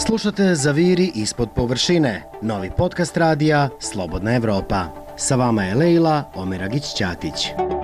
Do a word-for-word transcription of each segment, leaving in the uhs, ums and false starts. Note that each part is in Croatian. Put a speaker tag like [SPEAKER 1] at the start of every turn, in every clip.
[SPEAKER 1] Slušate Zaviri ispod površine, novi podcast radija Slobodna Evropa. Sa vama je Lejla Omeragić-Ćatić.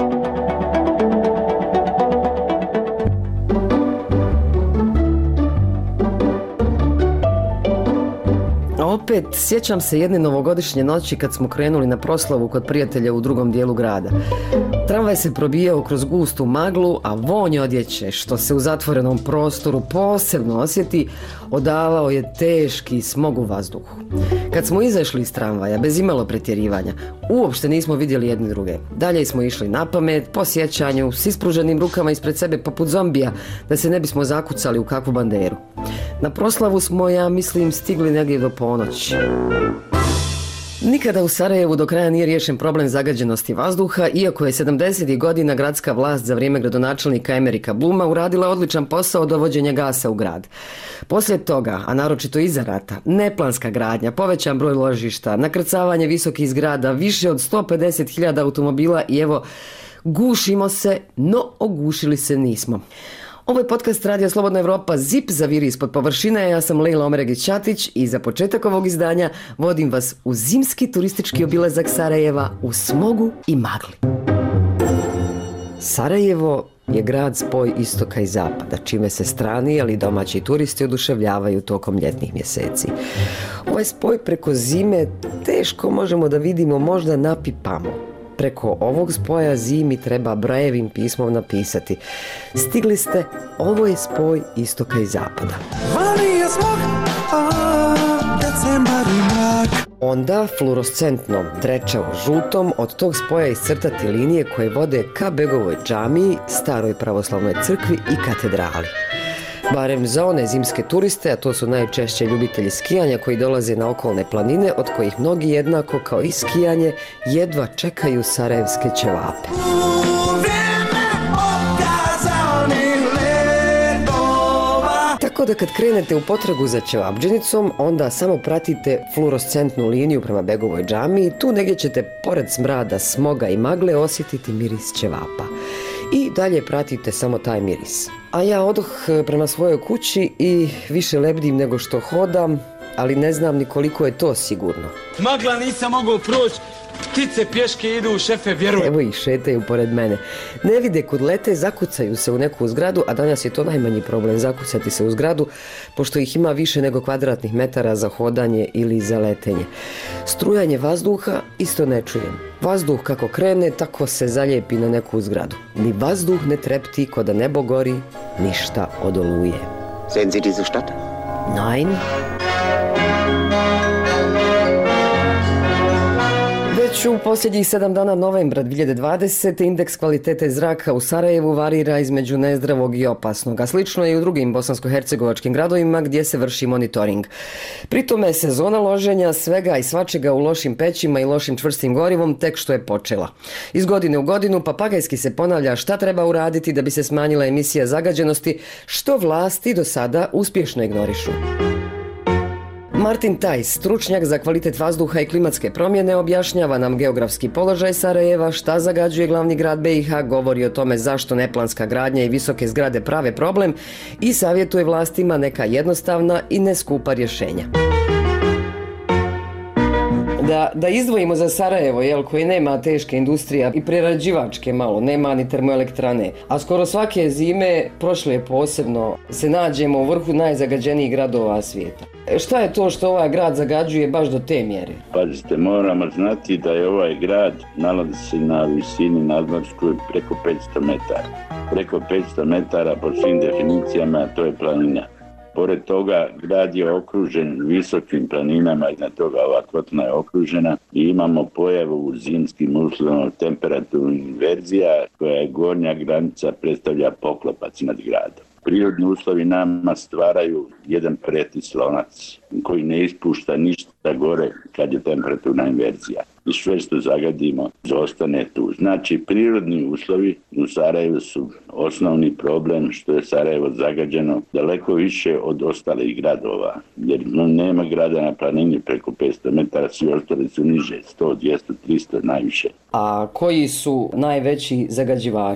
[SPEAKER 2] Opet sjećam se jedne novogodišnje noći kad smo krenuli na proslavu kod prijatelja u drugom dijelu grada. Tramvaj se probijao kroz gustu maglu, a vonj odjeće, što se u zatvorenom prostoru posebno osjeti, odavao je teški smog u vazduhu. Kad smo izašli iz tramvaja, bez imalo pretjerivanja, uopšte nismo vidjeli jedni druge. Dalje smo išli na pamet, po sjećanju, s ispruženim rukama ispred sebe poput zombija, da se ne bismo zakucali u kakvu banderu. Na proslavu smo, ja mislim, stigli negdje do ponoći. Nikada u Sarajevu do kraja nije riješen problem zagađenosti vazduha, iako je sedamdesetih godina gradska vlast za vrijeme gradonačelnika Emerika Bluma uradila odličan posao dovođenja gasa u grad. Poslije toga, a naročito iza rata, neplanska gradnja, povećan broj ložišta, nakrcavanje visokih zgrada, više od sto pedeset hiljada automobila i evo, gušimo se, no ogušili se nismo. Ovo je podcast radija Slobodna Evropa, zip Zaviri ispod površine. Ja sam Lejla Omeragić-Ćatić i za početak ovog izdanja vodim vas u zimski turistički obilazak Sarajeva u smogu i magli. Sarajevo je grad spoj istoka i zapada, čime se strani, ali domaći turisti oduševljavaju tokom ljetnih mjeseci. Ovaj spoj preko zime teško možemo da vidimo, možda napipamo. Preko ovog spoja zimi treba brajevim pismom napisati: stigli ste, ovo je spoj istoka i zapada. Vani je smog, a, decembar i mrak. Onda fluorescentnom, trečavo žutom od tog spoja iscrtati linije koje vode ka Begovoj džamiji, staroj pravoslavnoj crkvi i katedrali. Barem za one zimske turiste, a to su najčešće ljubitelji skijanja koji dolaze na okolne planine, od kojih mnogi jednako kao i skijanje jedva čekaju sarajevske ćevape. Tako da kad krenete u potragu za ćevapdženicom, onda samo pratite fluorescentnu liniju prema Begovoj džamiji, tu negdje ćete pored smrada, smoga i magle osjetiti miris ćevapa. I dalje pratite samo taj miris. A ja odoh prema svojoj kući i više lebdim nego što hodam, ali ne znam ni koliko je to sigurno.
[SPEAKER 3] Magla nisam mogao proći, ptice pješke idu, šefe, vjeruj.
[SPEAKER 2] Evo ih šetaju pored mene. Ne vide kud lete, zakucaju se u neku zgradu, a danas je to najmanji problem, zakucati se u zgradu, pošto ih ima više nego kvadratnih metara za hodanje ili za letenje. Strujanje vazduha isto ne čujem. Vazduh kako krene, tako se zaljepi na neku zgradu. Ni vazduh ne trepti ko da nebo gori, ništa od oluje.
[SPEAKER 4] Sehen Sie diese Stadt?
[SPEAKER 2] Nein. Već u posljednjih sedam dana novembra dvije hiljade dvadesete indeks kvalitete zraka u Sarajevu varira između nezdravog i opasnog, a slično je i u drugim bosansko-hercegovačkim gradovima gdje se vrši monitoring. Pri tome sezona loženja svega i svačega u lošim pećima i lošim čvrstim gorivom tek što je počela. Iz godine u godinu papagajski se ponavlja šta treba uraditi da bi se smanjila emisija zagađenosti, što vlasti do sada uspješno ignorišu. Martin Tajs, stručnjak za kvalitet vazduha i klimatske promjene, objašnjava nam geografski položaj Sarajeva, šta zagađuje glavni grad be i ha, govori o tome zašto neplanska gradnja i visoke zgrade prave problem i savjetuje vlastima neka jednostavna i neskupa rješenja. Da, da izdvojimo za Sarajevo, jel, koji nema teške industrije i prerađivačke malo, nema ni termoelektrane, a skoro svake zime, prošle je posebno, se nađemo u vrhu najzagađenijih gradova svijeta. Šta je to što ovaj grad zagađuje baš do te mjere?
[SPEAKER 5] Pazite, moramo znati da je ovaj grad nalazi se na visini nadmorskoj preko petsto metara. Preko petsto metara po svim definicijama to je planina. Pored toga, grad je okružen visokim planinama, iznad toga ova kotlina je okružena i imamo pojavu u zimskim uslovima temperaturnih inverzija koja je gornja granica, predstavlja poklopac nad gradom. Prirodni uslovi nama stvaraju jedan pretis lonac koji ne ispušta ništa gore kad je temperaturna inverzija. I sve što zagadimo zostane tu. Znači, prirodni uslovi u Sarajevu su osnovni problem što je Sarajevo zagađeno daleko više od ostalih gradova. Jer nema grada na planini preko petsto metara, svi ostali su niže, sto, dvjesto, tristo najviše.
[SPEAKER 2] A koji su najveći zagađivači?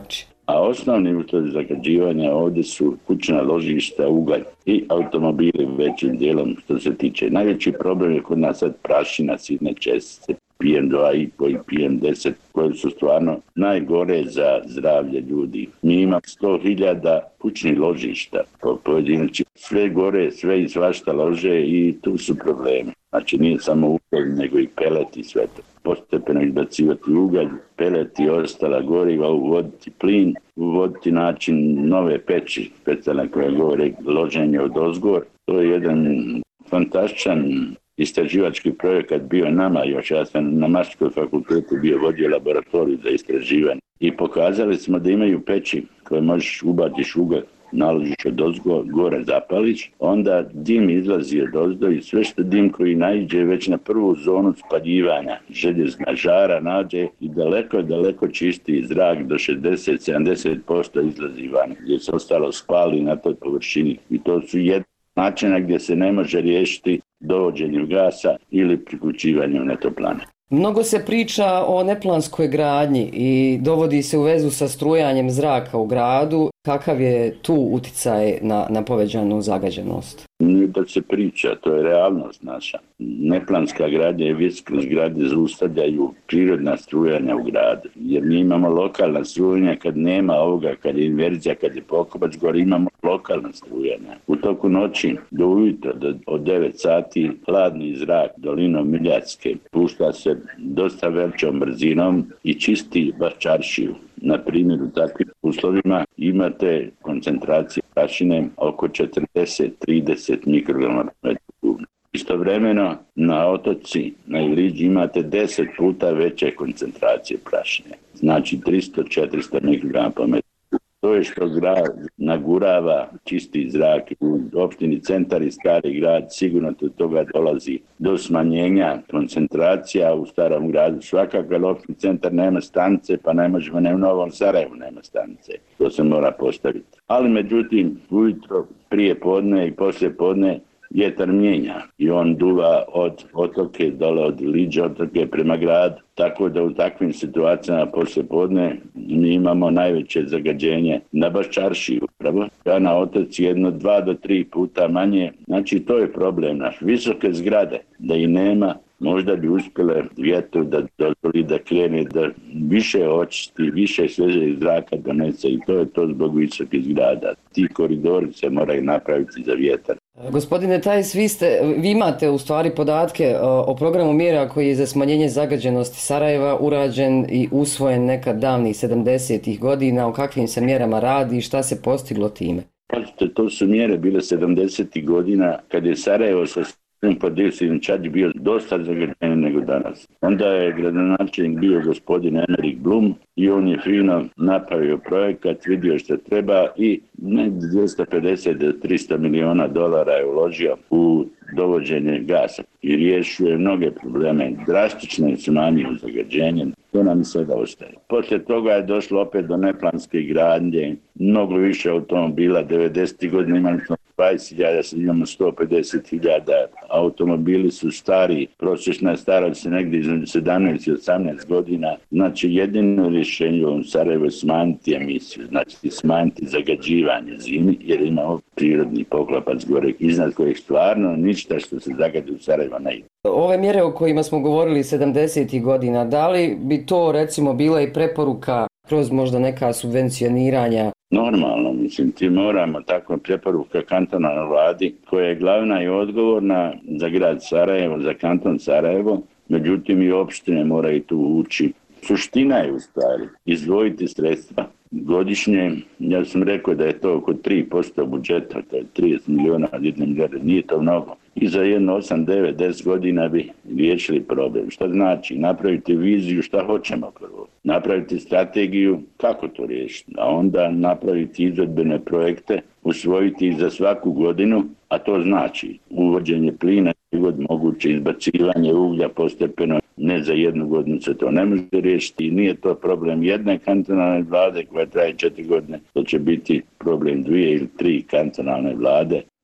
[SPEAKER 5] A osnovni uzrok zagađivanja ovdje su kućna ložišta, ugalj i automobili većim dijelom što se tiče. Najveći problem je kod nas sad prašina, sitne čestice, P M dva i P M deset, koje su stvarno najgore za zdravlje ljudi. Mi imamo sto hiljada kućnih ložišta po pojedinači. Sve gore, sve i svašta lože i tu su problemi. Znači nije samo ugalj, nego i pelet i sve to. Postepeno izbacivati ugalj, pelet i ostala goriva, uvoditi plin, uvoditi način nove peći, specijalne koje govore loženje od ozgor. To je jedan fantastičan istraživački projekat bio nama, još ja sam na Maškoj fakultetu bio vodio laboratoriju za istraživanje i pokazali smo da imaju peći koje možeš ubatiš ugalj, naložiš od ozgo, gore zapališ, onda dim izlazi od ozdo i sve što dim koji naiđe već na prvu zonu spaljivanja željezna žara nađe i daleko, daleko čisti zrak do šezdeset do sedamdeset posto izlazi van, gdje se ostalo spali na toj površini. I to su jedan načina gdje se ne može riješiti dovođenjem gasa ili priključivanjem na toplane.
[SPEAKER 2] Mnogo se priča o neplanskoj gradnji i dovodi se u vezu sa strujanjem zraka u gradu. Kakav je tu uticaj na, na povećanu zagađenost?
[SPEAKER 5] Nije da se priča, to je realnost naša. Neplanska gradnja i visoke zgrade zaustavljaju prirodna strujanja u gradu. Jer mi imamo lokalna strujanja kad nema ovoga, kad je inverzija, kad je pokopac gore, imamo lokalna strujanja. U toku noći do ujutro, do, od devet sati, hladni zrak dolinom Miljacke pušta se dosta većom brzinom i čisti baš čaršiju. Na primjer, u takvim uslovima imate koncentracije prašine oko četrdeset do trideset mikrograma po metru kubnom. Istovremeno na otoci, na Iliđi imate deset puta veće koncentracije prašine, znači tristo do četiristo mikrograma po metru. To je što grad nagurava čisti zrak. U opštini Centar i Stari grad sigurno do toga dolazi do smanjenja koncentracija u starom gradu. Svakako je opštini Centar nema stanice, pa ne možemo, ne u Novom Sarajevu nema stanice. To se mora postaviti. Ali međutim, ujutro, prije podne i poslije podne vjetar mijenja i on duva od otoke dole, od Iliđe otoke prema gradu. Tako da u takvim situacijama poslije podne mi imamo najveće zagađenje na baš čaršiju upravo. Ja na otoci jedno dva do tri puta manje. Znači to je problem naš. Visoke zgrade da i nema, možda bi uspjele vjetru da dozvoli da krene, da više očisti, više svežeg zraka donese i to je to zbog visokih zgrada. Ti koridori se moraju napraviti za vjetar.
[SPEAKER 2] Gospodine Tajs, vi, ste, vi imate u stvari podatke o programu mjera koji je za smanjenje zagađenosti Sarajeva urađen i usvojen nekad davnih sedamdesetih godina. O kakvim se mjerama radi i šta se postiglo time?
[SPEAKER 5] Pazite, to su mjere bile sedamdesetih godina kad je Sarajevo sa podioksidnim čađi bio dosta zagađeniji nego danas. Onda je gradonačelnik bio gospodin Emerik Blum i on je fino napravio projekat, vidio što treba i negdje dvjesto pedeset do tristo miliona dolara je uložio u dovođenje gasa i riješio je mnoge probleme. Drastično je smanjio zagađenje. To nam sada ostaje. Poslije toga je došlo opet do neplanske gradnje, mnogo više automobila. devedesetih godina imali smo dvadeset hiljada, sad imamo sto pedeset hiljada. Automobili su stari, prosječna starost je negdje između sedamnaest i osamnaest godina. Znači jedino rješenje u Sarajevu je smanjiti emisiju, znači smanjiti zagađivanje zimi, jer imamo prirodni poklopac gore iznad kojeg stvarno ništa što se zagadi u Sarajevu ne ide.
[SPEAKER 2] Ove mjere o kojima smo govorili sedamdesetih godina, da li bi to recimo bila i preporuka kroz možda neka subvencioniranja?
[SPEAKER 5] Normalno, mislim, ti moramo tako preporuka kantonalnoj vladi koja je glavna i odgovorna za grad Sarajevo, za kanton Sarajevo, međutim i opštine moraju tu ući. Suština je u stvari izdvojiti sredstva godišnje. Ja sam rekao da je to oko tri posto budžeta, to je trideset miliona od jedne milijarde, nije to mnogo. I za jedno osam, devet, deset godina bi riješili problem. Što znači? Napraviti viziju šta hoćemo prvo. Napraviti strategiju kako to riješiti. A onda napraviti izvedbene projekte, usvojiti ih za svaku godinu, a to znači uvođenje plina, moguće izbacivanje uglja postepeno. Ne za jednu godinu se to ne može riješiti i nije to problem jedne kantonalne vlade koja traje četiri godine. To će biti problem dvije ili tri kantonalne vlade.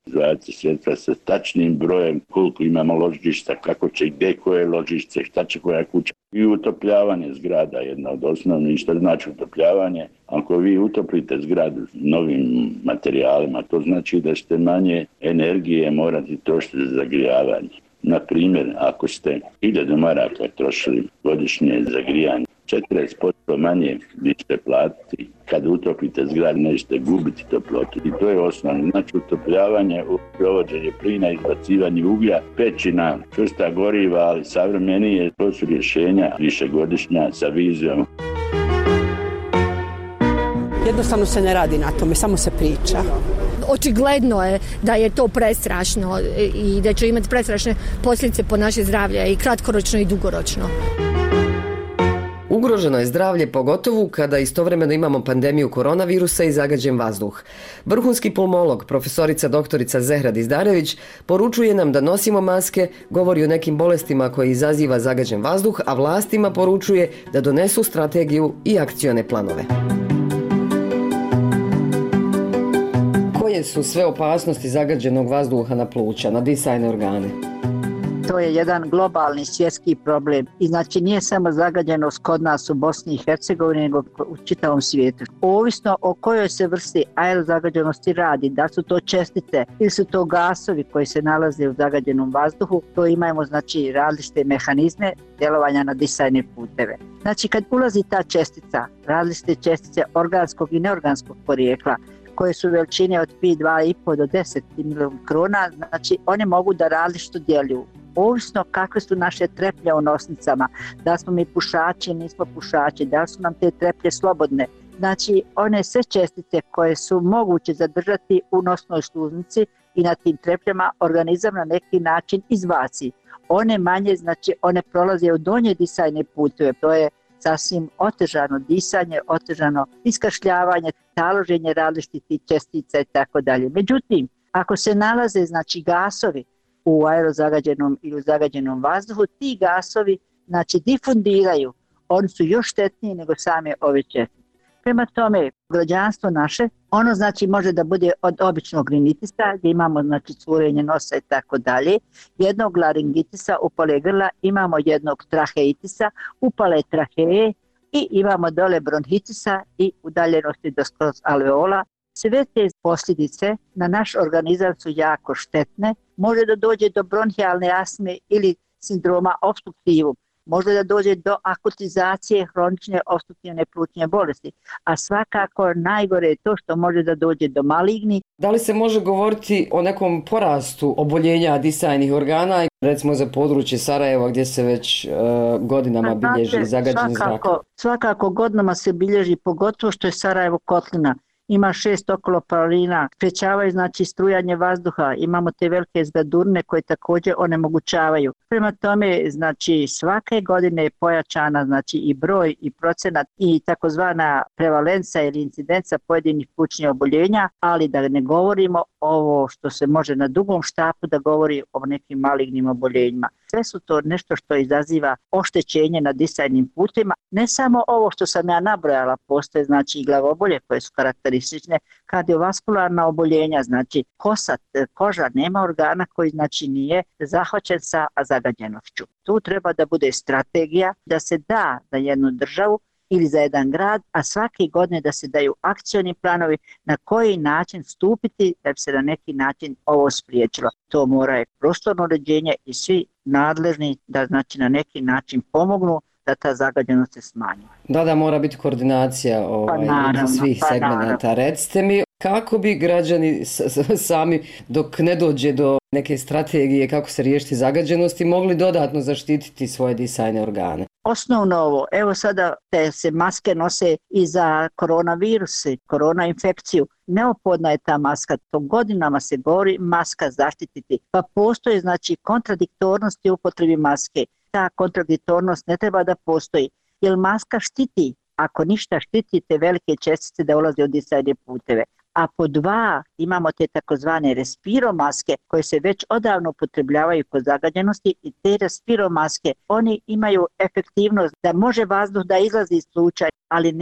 [SPEAKER 5] Zvati sredstva sa tačnim brojem koliko imamo ložišta, kako će gdje koje ložište, šta će koja kuća. I utopljavanje zgrada je jedna od osnovnih. Što znači utopljavanje? Ako vi utoplite zgradu novim materijalima, to znači da ćete manje energije morati trošiti za zagrijavanje. Na primjer, ako ste hiljadu maraka trošili godišnje za grijanje, četrdeset posto manje vi ćete platiti. Kad utopite zgradu, nećete gubiti toplotu. I to je osnovno. Znači utopljavanje, provođenje plina, izbacivanje uglja, pećina, čvrsta goriva, ali savremenije. To su rješenja višegodišnja sa vizijom.
[SPEAKER 4] Jednostavno se ne radi na tome, samo se priča.
[SPEAKER 6] Očigledno je da je to prestrašno i da će imati prestrašne posljedice po naše zdravlje i kratkoročno i dugoročno.
[SPEAKER 2] Ugroženo je zdravlje pogotovo kada istovremeno imamo pandemiju koronavirusa i zagađen vazduh. Vrhunski pulmolog, profesorica doktorica Zehra Dizdarević, poručuje nam da nosimo maske, govori o nekim bolestima koje izaziva zagađen vazduh, a vlastima poručuje da donesu strategiju i akcione planove. Koje su sve opasnosti zagađenog vazduha na pluća, na disajne organe?
[SPEAKER 7] To je jedan globalni svjetski problem i znači nije samo zagađenost kod nas u Bosni i Hercegovini, nego u čitavom svijetu. Ovisno o kojoj se vrsti aerozagađenosti radi, da su to čestice ili su to gasovi koji se nalaze u zagađenom vazduhu, to imamo znači različite mehanizme djelovanja na disajne puteve. Znači kad ulazi ta čestica, različite čestice organskog i neorganskog porijekla, koje su veličine od pi dva i pol do deset mikrona, znači one mogu da različito djeluju. Ovisno kakve su naše treplje u nosnicama, da smo mi pušači, nismo pušači, da su nam te treplje slobodne. Znači one sve čestice koje su moguće zadržati u nosnoj sluznici i na tim trepljama organizam na neki način izbaci. One manje, znači one prolaze u donje disajne puteve, to je sasvim otežano disanje, otežano iskašljavanje, taloženje različitih čestica i tako dalje. Međutim, ako se nalaze znači gasovi u aerozagađenom ili u zagađenom vazduhu, ti gasovi znači difundiraju, oni su još štetniji nego same ove čestice. Prema tome, građanstvo naše, ono znači može da bude od običnog rinitisa, gdje imamo znači curenje nosa i tako dalje, jednog laringitisa, upale grla, imamo jednog traheitisa, upale traheje i imamo dole bronhitisa i udaljenosti do skroz alveola. Sve te posljedice na naš organizam su jako štetne, može da dođe do bronhijalne astme ili sindroma obstruktivum. Može da dođe do akutizacije hronične opstruktivne plućne bolesti, a svakako najgore je to što može da dođe do maligni.
[SPEAKER 2] Da li se može govoriti o nekom porastu oboljenja disajnih organa, recimo za područje Sarajeva gdje se već uh, godinama bilježi zagađen zrak?
[SPEAKER 7] Svakako godinama se bilježi, pogotovo što je Sarajevo kotlina. Ima šest okoloparalina, sprečavaju znači strujanje vazduha, imamo te velike zgadurne koje također onemogućavaju. Prema tome, znači svake godine je pojačana znači i broj i procenat i takozvana prevalenca ili incidenca pojedinih plućnih oboljenja, ali da ne govorimo ovo što se može na dugom štapu da govori o nekim malignim oboljenjima. Sve su to nešto što izaziva oštećenje na disajnim putima. Ne samo ovo što sam ja nabrojala, postoje znači i glavobolje koje su karakteristične, kardiovaskularna oboljenja, znači kosa, koža, nema organa koji znači nije zahvaćen sa zagađenošću. Tu treba da bude strategija da se da za jednu državu ili za jedan grad, a svake godine da se daju akcioni planovi na koji način stupiti da bi se na neki način ovo spriječilo. To mora je prostorno uređenje i svi nadležni da znači na neki način pomognu da ta zagađenost se smanji.
[SPEAKER 2] Da, da, mora biti koordinacija ovaj, pa naravno, svih pa segmenata. Recite mi, kako bi građani sami, dok ne dođe do neke strategije kako se riješiti zagađenosti, mogli dodatno zaštititi svoje disajne organe?
[SPEAKER 7] Osnovno ovo, evo sada te se maske nose i za koronavirus, korona infekciju. Neophodna je ta maska, to godinama se govori maska zaštititi, pa postoje znači kontradiktornosti u upotrebi maske. Ta kontradiktornost ne treba da postoji, jer maska štiti, ako ništa štiti te velike čestice da ulaze u disajne puteve. A po dva imamo te takozvane respiromaske koje se već odavno upotrebljavaju kod zagađenosti i te respiromaske, oni imaju efektivnost da može vazduh da izlazi iz pluća, ali nema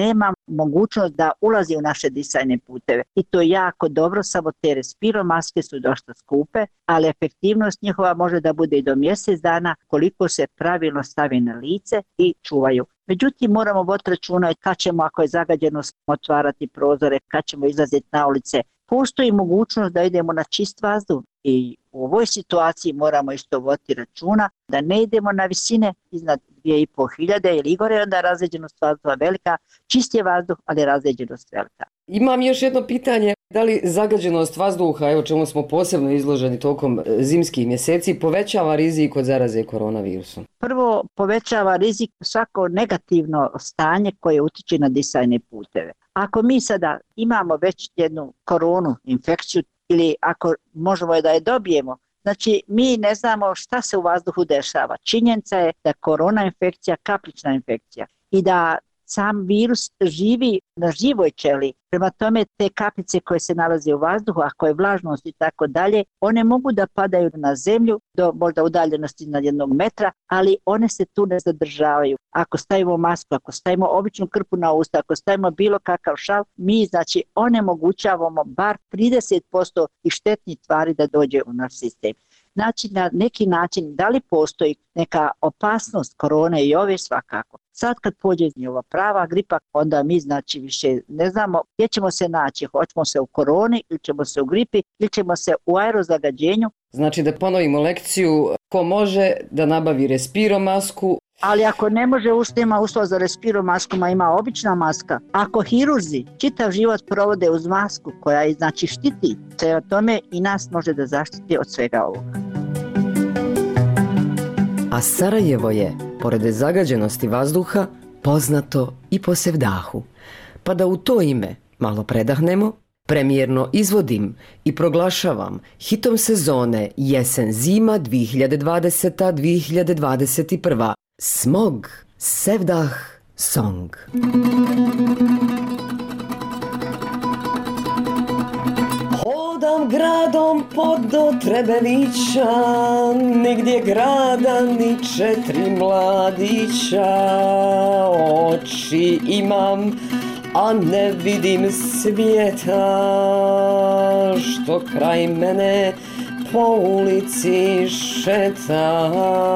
[SPEAKER 7] mogućnost da ulazi u naše disajne puteve. I to je jako dobro, samo te respiromaske su dosta skupe, ali efektivnost njihova može da bude i do mjesec dana koliko se pravilno stavi na lice i čuvaju. Međutim, moramo voditi računa kad ćemo, ako je zagađeno, otvarati prozore, kad ćemo izlaziti na ulice. Postoji mogućnost da idemo na čist vazduh i u ovoj situaciji moramo isto voditi računa da ne idemo na visine iznad dvije i pol hiljade ili gore, onda razređenost vazduha velika, čist je vazduh, ali razređenost velika.
[SPEAKER 2] Imam još jedno pitanje, da li zagađenost vazduha, evo čemu smo posebno izloženi tokom zimskih mjeseci, povećava rizik od zaraze koronavirusom?
[SPEAKER 7] Prvo, povećava rizik svako negativno stanje koje utiče na disajne puteve. Ako mi sada imamo već jednu koronu infekciju ili ako možemo da je dobijemo, znači mi ne znamo šta se u vazduhu dešava. Činjenica je da korona infekcija, kaplična infekcija i da sam virus živi na živoj ćeliji. Prema tome te kapljice koje se nalaze u vazduhu, ako je vlažnost i tako dalje, one mogu da padaju na zemlju do možda udaljenosti na jednog metra, ali one se tu ne zadržavaju. Ako stavimo masku, ako stavimo običnu krpu na usta, ako stavimo bilo kakav šal, mi znači onemogućavamo bar trideset posto i štetnih tvari da dođe u naš sistem. Znači na neki način da li postoji neka opasnost korone i ove svakako. Sad kad pođe ova prava gripa, onda mi znači više ne znamo gdje ćemo se naći. Hoćemo se u koroni ili ćemo se u gripi ili ćemo se u aerozagađenju.
[SPEAKER 2] Znači da ponovimo lekciju, ko može da nabavi respiromasku.
[SPEAKER 7] Ali ako ne može, nema uslova za respiromasku, ma ima obična maska. Ako hirurzi čitav život provode uz masku koja je znači štiti, sve o tome i nas može da zaštiti od svega ovoga.
[SPEAKER 2] A Sarajevo je, pored zagađenosti vazduha, poznato i po sevdahu. Pa da u to ime malo predahnemo, premijerno izvodim i proglašavam hitom sezone jesen-zima dvije hiljade dvadeseta dvije hiljade dvadeset prva. Smog Sevdah Song. Hodam gradom pod do Trebevića, nigdje grada ni četiri mladića. Oči imam, a ne vidim svijeta, što kraj mene po ulici šeta.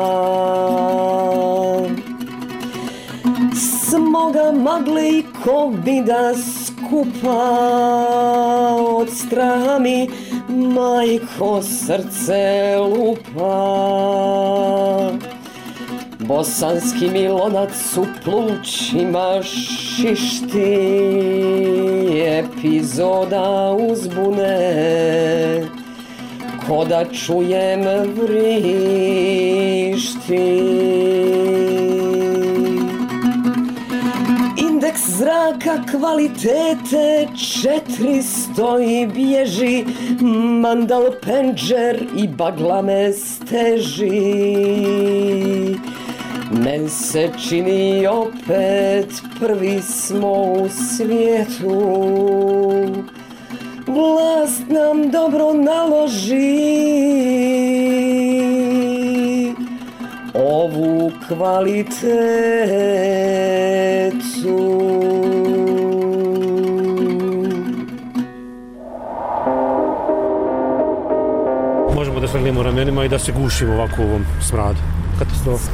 [SPEAKER 2] Smoga magle i kovida skupa, od straha mi majko srce lupa. Bosanski mi lonac u plućima šišti, epizoda uzbune, ko da čujem vrišti. Indeks zraka kvalitete četiristo i bježi, mandal penđer i bagla me steži. Men se čini opet prvi smo u svijetu, vlast nam dobro naloži ovu kvalitetu.
[SPEAKER 8] Možemo da svrljimo ramenima i da se gušimo ovako u ovom smradu. Katastrofa.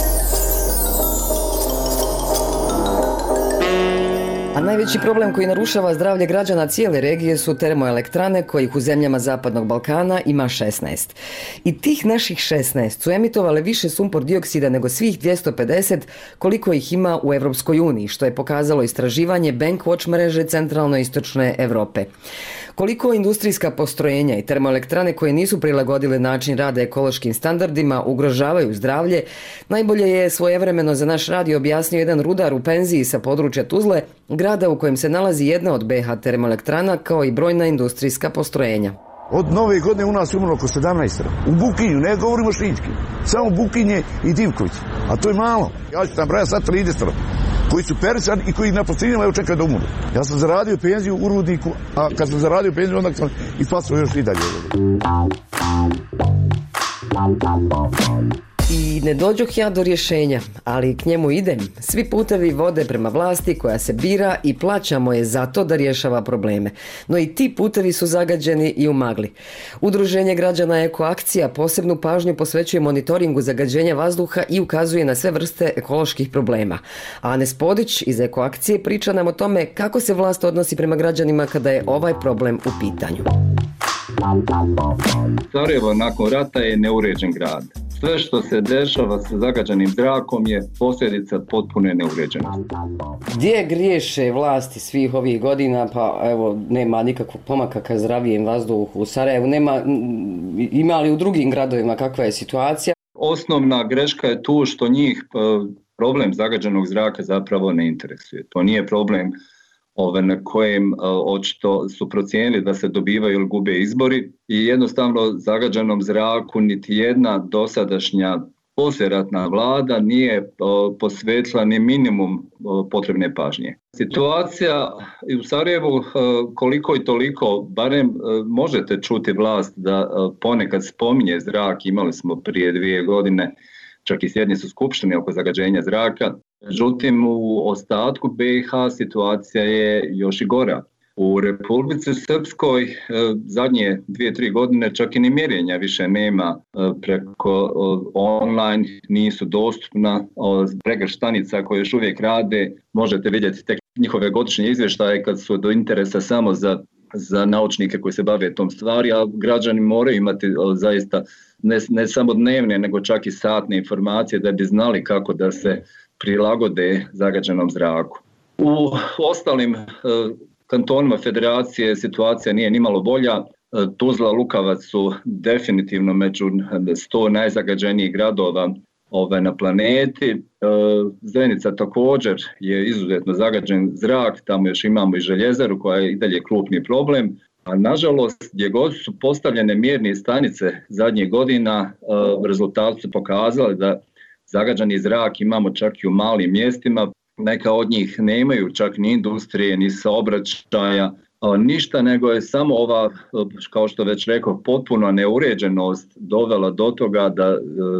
[SPEAKER 2] A najveći problem koji narušava zdravlje građana cijele regije su termoelektrane kojih u zemljama Zapadnog Balkana ima šesnaest. I tih naših šesnaest su emitovale više sumpor dioksida nego svih dvjesto pedeset koliko ih ima u Europskoj uniji, što je pokazalo istraživanje Bankwatch mreže centralno-istočne Europe. Koliko industrijska postrojenja i termoelektrane koje nisu prilagodile način rada ekološkim standardima ugrožavaju zdravlje, najbolje je svojevremeno za naš radio objasnio jedan rudar u penziji sa područja Tuzle, grada u kojem se nalazi jedna od B H termoelektrana kao i brojna industrijska postrojenja.
[SPEAKER 9] Od nove godine u nas je umrlo oko sedamnaest. U Bukinju, ne govorimo Šički, samo Bukinje i Divković, a to je malo. Ja ću tam brojati sad trideset koji su persan i koji na posljednjima evo čekaju da umru. Ja sam zaradio penziju u Rudniku, a kad sam zaradio penziju onda sam ispasao još i dalje.
[SPEAKER 2] I ne dođoh ja do rješenja, ali k njemu idem. Svi putevi vode prema vlasti koja se bira i plaćamo je zato da rješava probleme. No i ti putevi su zagađeni i u magli. Udruženje građana Ekoakcija posebnu pažnju posvećuje monitoringu zagađenja vazduha i ukazuje na sve vrste ekoloških problema. A Ane Spodić iz Ekoakcije priča nam o tome kako se vlast odnosi prema građanima kada je ovaj problem u pitanju.
[SPEAKER 10] Sarajevo nakon rata je neuređen grad. Sve što se dešava sa zagađenim zrakom je posljedica potpune neuređenosti.
[SPEAKER 2] Gdje griješe vlasti svih ovih godina, pa evo nema nikakvog pomaka ka zdravijem vazduhu u Sarajevu, nema, ima li u drugim gradovima kakva je situacija?
[SPEAKER 10] Osnovna greška je tu što njih problem zagađenog zraka zapravo ne interesuje. To nije problem ove na kojem očito su procijenili da se dobivaju ili gube izbori i jednostavno zagađenom zraku niti jedna dosadašnja poslijeratna vlada nije posvetila ni minimum potrebne pažnje. Situacija u Sarajevu koliko i toliko, barem možete čuti vlast da ponekad spominje zrak, imali smo prije dvije godine čak i sjednicu skupštine oko zagađenja zraka. Međutim, u ostatku be i ha situacija je još i gora. U Republici Srpskoj zadnje dvije, tri godine čak i ni mjerenja više nema preko online, nisu dostupna. Pregršt stanica koje još uvijek rade, možete vidjeti tek njihove godišnje izvještaje kad su do interesa samo za, za naučnike koji se bave tom stvari, a građani moraju imati zaista ne, ne samo dnevne, nego čak i satne informacije da bi znali kako da se prilagode zagađenom zraku. U ostalim kantonima federacije situacija nije nimalo bolja. Tuzla, Lukavac su definitivno među sto najzagađenijih gradova ove na planeti. Zenica također je izuzetno zagađen zrak, tamo još imamo i željezaru koja je i dalje krupni problem. A nažalost, gdje god su postavljene mjerne stanice zadnjih godina, rezultati su pokazali da zagađeni zrak imamo čak i u malim mjestima. Neka od njih nemaju čak ni industrije, ni saobraćaja, ništa, nego je samo ova, kao što već rekao, potpuna neuređenost dovela do toga da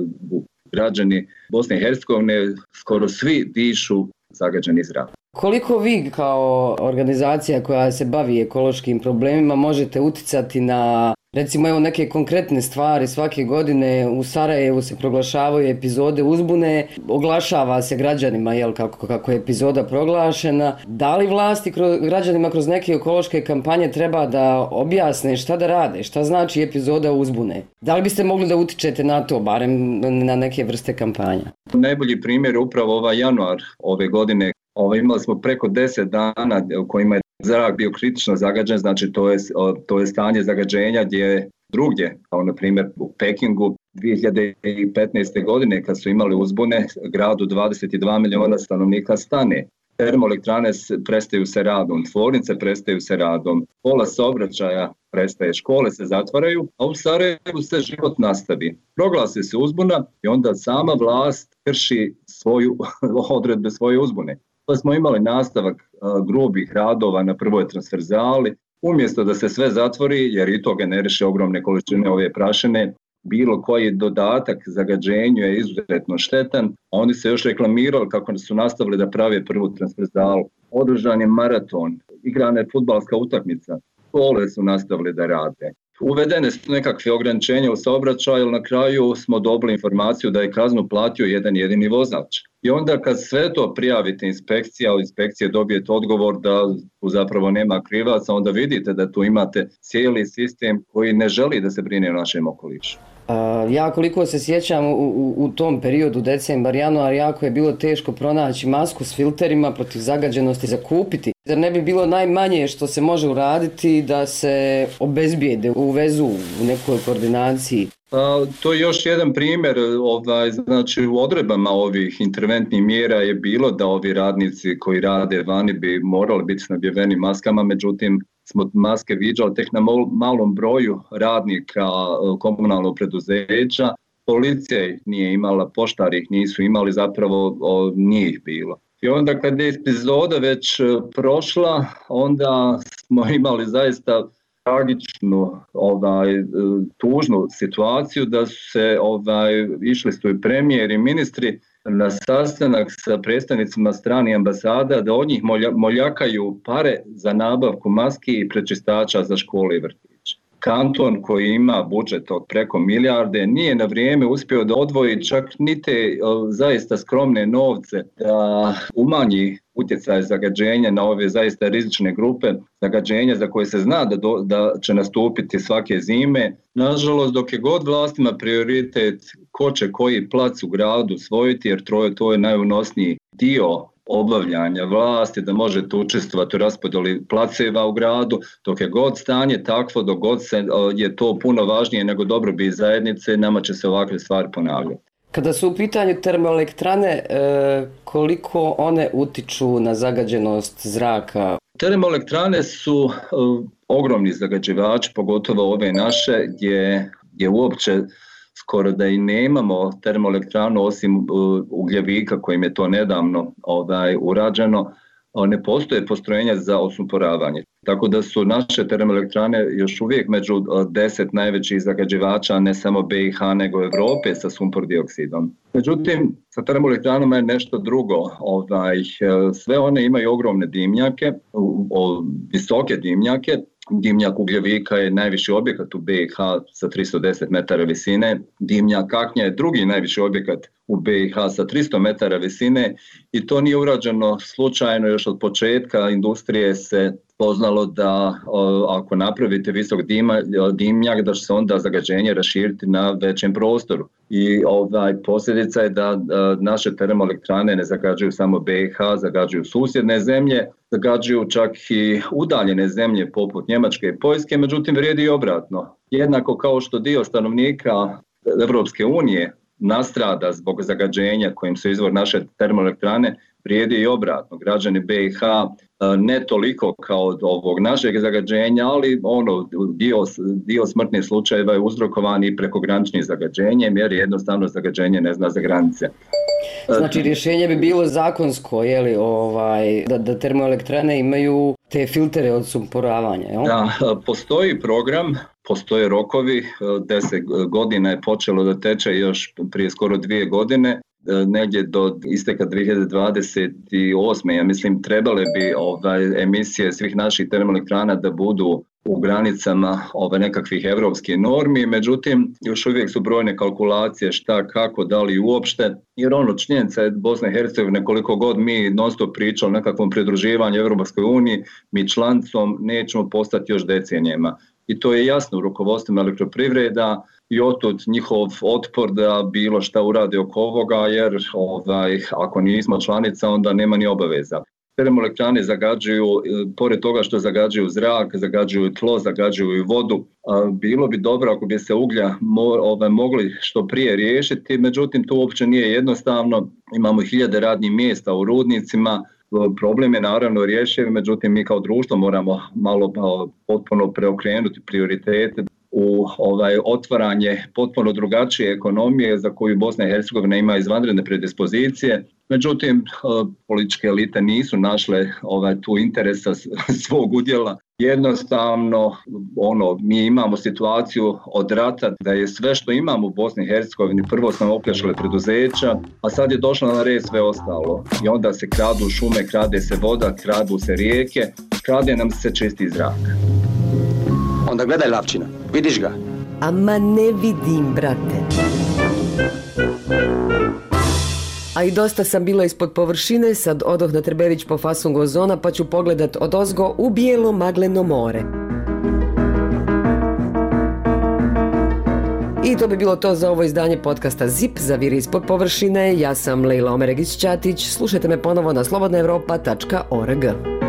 [SPEAKER 10] građani Bosne i Hercegovine skoro svi dišu zagađeni zrak.
[SPEAKER 2] Koliko vi kao organizacija koja se bavi ekološkim problemima možete utjecati na, recimo evo neke konkretne stvari? Svake godine u Sarajevu se proglašavaju epizode uzbune, oglašava se građanima jel, kako, kako je epizoda proglašena. Da li vlasti kroz, građanima kroz neke ekološke kampanje treba da objasne šta da rade, šta znači epizoda uzbune? Da li biste mogli da utičete na to, barem na neke vrste kampanja?
[SPEAKER 10] Najbolji primjer je upravo ovaj januar ove godine. Ovo, imali smo preko deset dana u kojima je zrak bio kritično zagađen, znači to je, to je stanje zagađenja gdje je drugdje, kao na primjer u Pekingu dvije hiljade petnaeste. godine kad su imali uzbune, gradu dvadeset dva milijuna stanovnika stane. Termoelektrane prestaju se radom, tvornice prestaju se radom, pola saobraćaja prestaje, škole se zatvaraju, a u Sarajevu se život nastavi. Proglasi se uzbuna i onda sama vlast krši svoju odredbe svoje uzbune. Pa smo imali nastavak a, grubih radova na prvoj transverzali, umjesto da se sve zatvori, jer i to generiše ogromne količine ove prašine, bilo koji dodatak zagađenju je izuzetno štetan. Oni se još reklamirali kako su nastavili da prave prvu transverzalu. Održan je maraton, igrana je fudbalska utakmica, škole su nastavili da rade. Uvedene su nekakve ograničenja u saobraćaju, ali na kraju smo dobili informaciju da je kaznu platio jedan jedini vozač. I onda kad sve to prijavite inspekcija, od inspekcije dobijete odgovor da tu zapravo nema krivaca, onda vidite da tu imate cijeli sistem koji ne želi da se brine o našem okolišu.
[SPEAKER 2] Uh, ja koliko se sjećam u, u, u tom periodu decembar, januar, jako je bilo teško pronaći masku s filterima protiv zagađenosti za kupiti. Zar ne bi bilo najmanje što se može uraditi da se obezbijede, uvezu u nekoj koordinaciji?
[SPEAKER 10] A, to je još jedan primjer, ovaj, znači u odredbama ovih interventnih mjera je bilo da ovi radnici koji rade vani bi morali biti snabdjeveni maskama, međutim smo maske viđali tek na malom broju radnika komunalnog preduzeća. Policija nije imala, poštari ih nisu imali, zapravo o, nije ih bilo. I onda kad je epizoda već prošla, onda smo imali zaista tragičnu, ovaj, tužnu situaciju da su se ovaj, išli su i premijer i ministri na sastanak sa predstavnicima stranih ambasada da od njih molja, moljakaju pare za nabavku maski i prečistača za škole i vrtiće. Kanton koji ima budžet od preko milijarde nije na vrijeme uspio da odvoji čak ni te zaista skromne novce da umanji utjecaj zagađenja na ove zaista rizične grupe zagađenja za koje se zna da, do, da će nastupiti svake zime. Nažalost, dok je god vlastima prioritet ko će koji plac u gradu osvojiti, jer to je, to je najunosniji dio obavljanja vlasti, da možete učestvovati u raspodjeli placeva u gradu, dok je god stanje takvo, dok god se, je to puno važnije nego dobrobit zajednice, nama će se ovakve stvari ponavljati.
[SPEAKER 2] Kada su u pitanju termoelektrane, koliko one utiču na zagađenost zraka?
[SPEAKER 10] Termoelektrane su ogromni zagađivači, pogotovo ove naše, gdje je uopće skoro da i nemamo termoelektranu osim ugljevika kojim je to nedavno ovaj, urađeno, ne postoje postrojenja za osumporavanje. Tako da su naše termoelektrane još uvijek među deset najvećih zagađivača ne samo B i H nego Europe sa sumpor dioksidom. Međutim, sa termoelektranama je nešto drugo. Ovaj, sve one imaju ogromne dimnjake, visoke dimnjake. Dimnjak ugljevika je najviši objekat u B i H sa tristo deset metara visine. Dimnjak kaknja je drugi najviši objekat u B i H sa tristo metara visine i to nije urađeno slučajno. Još od početka industrije se poznalo da o, ako napravite visok dima, dimnjak da će se onda zagađenje raširiti na većem prostoru. I ovaj, posljedica je da, da naše termoelektrane ne zagađuju samo B i H, zagađuju susjedne zemlje, zagađuju čak i udaljene zemlje poput Njemačke i Poljske, međutim vrijedi i obratno. Jednako kao što dio stanovnika Europske unije nastrada zbog zagađenja kojim su izvor naše termoelektrane, vrijedi i obratno. Građani B i H ne toliko kao od ovog našeg zagađenja, ali ono, dio, dio smrtnih slučajeva je uzrokovan i prekograničnim zagađenjem, jer jednostavno zagađenje ne zna za granice.
[SPEAKER 2] Znači rješenje bi bilo zakonsko, je li, ovaj, da, da termoelektrane imaju te filtere od sumporavanja, jel?
[SPEAKER 10] Da, postoji program, postoje rokovi, deset godina je počelo da teče još prije skoro dvije godine, negdje do isteka dvije hiljade dvadeset osme. Ja mislim trebale bi ovaj, emisije svih naših termoelektrana da budu u granicama ove nekakvih evropskih normi, međutim još uvijek su brojne kalkulacije šta, kako, da li uopšte, jer ono činjenica je Bosna i Hercegovina koliko god mi non stop pričali o nekakvom pridruživanju Europskoj uniji, mi članicom nećemo postati još decenijama. I to je jasno u rukovodstvima elektroprivreda i otud njihov otpor da bilo šta urade oko ovoga, jer ovaj, ako nismo članica onda nema ni obaveza. Termoelektrane zagađuju, pored toga što zagađuju zrak, zagađuju tlo, zagađuju i vodu. Bilo bi dobro ako bi se uglja mo, ove, mogli što prije riješiti, međutim to uopće nije jednostavno. Imamo hiljade radnih mjesta u rudnicima, problem je naravno rješiv, međutim mi kao društvo moramo malo potpuno preokrenuti prioritete u ovaj, otvaranje potpuno drugačije ekonomije za koju Bosna i Hercegovina ima izvanredne predispozicije. Međutim, političke elite nisu našle ovaj, tu interesa svog udjela. Jednostavno, ono, mi imamo situaciju od rata da je sve što imamo u Bosni i Hercegovini, prvo smo opljačkali preduzeća, a sad je došlo na red sve ostalo. I onda se kradu šume, krade se voda, kradu se rijeke, krade nam se čisti zrak.
[SPEAKER 11] Onda gledaj Lavčina, vidiš ga?
[SPEAKER 2] Ama ne vidim, brate. A i dosta sam bila ispod površine, sad odoh na Trbević po fason Gozona pa ću pogledat odozgo u bijelo magleno more. I to bi bilo to za ovo izdanje podcasta Zip, Zaviri ispod površine. Ja sam Lejla Omeregić-Ćatić, slušajte me ponovo na slobodna europa tačka org.